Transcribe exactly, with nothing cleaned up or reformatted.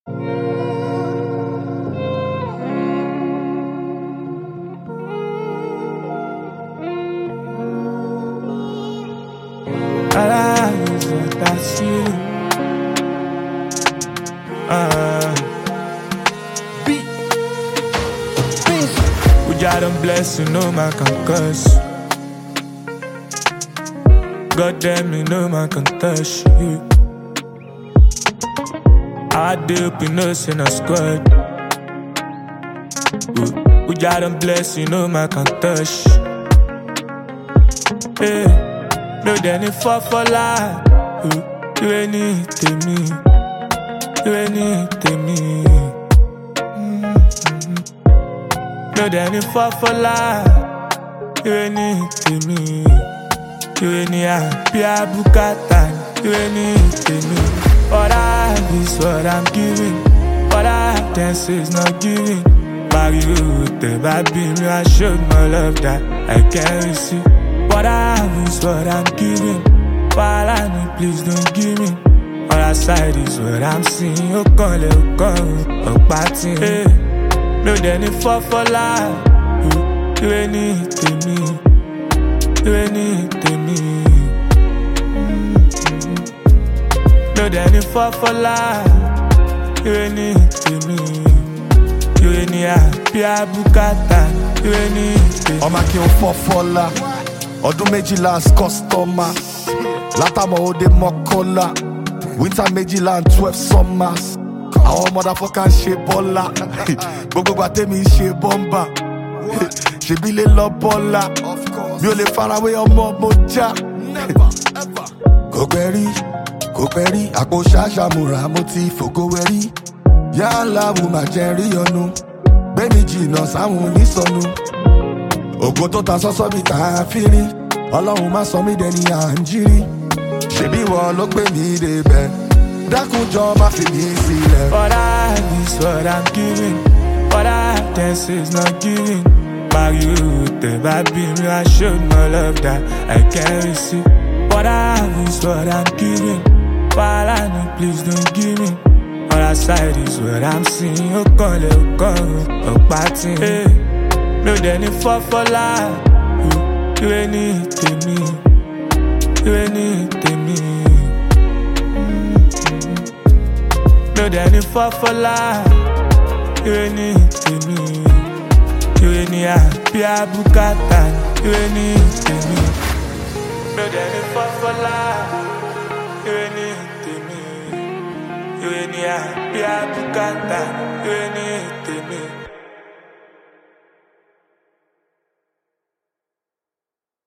All I is what I see. Uh, beat, beat. We got them blessed, you know man can curse. God damn, you know man can touch you. I dip, you know, in a squad. We, we got them blessed, you know man can touch. Hey. No, then it fall for life. You ain't need to me. You ain't need to me. Mm-hmm. No, then it fall for life. You ain't need to me. You ain't need happy bukata. You ain't need to me. What I have is what I'm giving. What I have then is not giving. Mario, the baby, I showed my love that I can't receive. What I have is what I'm giving. While I need, please don't give me. All outside is what I'm seeing. You can't let go, oh, party. Hey, no, then it fall for life. You, you ain't need to me. You ain't need to me. Mm-hmm. No, then it fall for life. You ain't need to me. You ain't need happy bukata. You ain't need to me. I'm a kill for fola. Ọdún méjìlá as customer látàmọ̀ òde mọ́kànlá winter méjìlá and twelve summers àwọn motherfucker ṣe bọ́lá gbogbo gbà tèmi ṣe bọ́mbà ṣèbí lè lọ bọ́lá mi ò lè farawé ọmọ mo já kò pẹ́ rí kò pẹ́ rí àpò ṣàṣàmùrà mo ti fògo wẹ̀rí yálà wù má jẹ́ rí ọnu gbẹ́mi jìnnà sáwọn onísọnù. Ògo tó ta sọ́sọ́ bí tá a fi rí Ọlọ́run má sọ mí dẹni à ń jírí ṣebí wọ́n ló gbé mi débẹ̀ dákúnjọ má fi mí sílẹ̀. What I have is what I'm giving. What I have then is not giving. Mario, the baby, I showed my love that I can't receive. What I have is what I'm giving. While I need, please don't give me. All outside is what I'm seeing. You can't let go, oh, party. Hey. No, then it fall for life. You, you ain't need to me. You ain't need to me. Mm-hmm. No, then it fall for life. You ain't need to me. You ain't need happy bukata. You ain't need to me. No, then it fall for life. You ain't need to me. You ain't need happy bukata. You ain't need to me.